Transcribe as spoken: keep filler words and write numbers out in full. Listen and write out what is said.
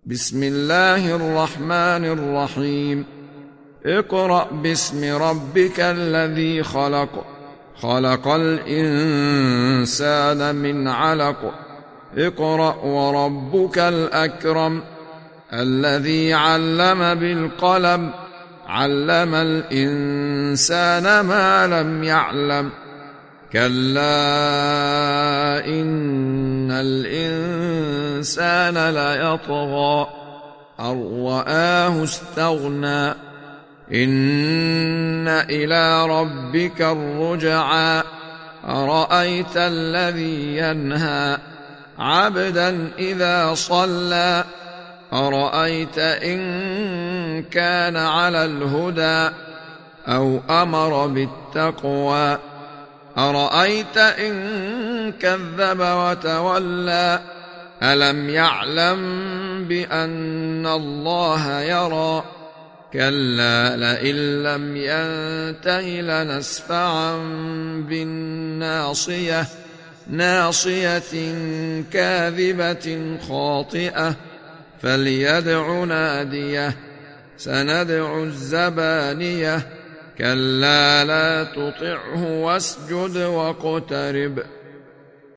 بسم الله الرحمن الرحيم اقرأ باسم ربك الذي خلق خلق الإنسان من علق اقرأ وربك الأكرم الذي علم بالقلم علم الإنسان ما لم يعلم كلا إن الإنسان ليطغى أن رآه استغنى إن إلى ربك الرجعى أرأيت الذي ينهى عبدا إذا صلى أرأيت إن كان على الهدى أو أمر بالتقوى أرأيت إن كذب وتولى ألم يعلم بأن الله يرى كلا لئن لم ينته لنسفعا بالناصية ناصية كاذبة خاطئة فليدع ناديه سندع الزبانية كلا لا تطعه واسجد واقترب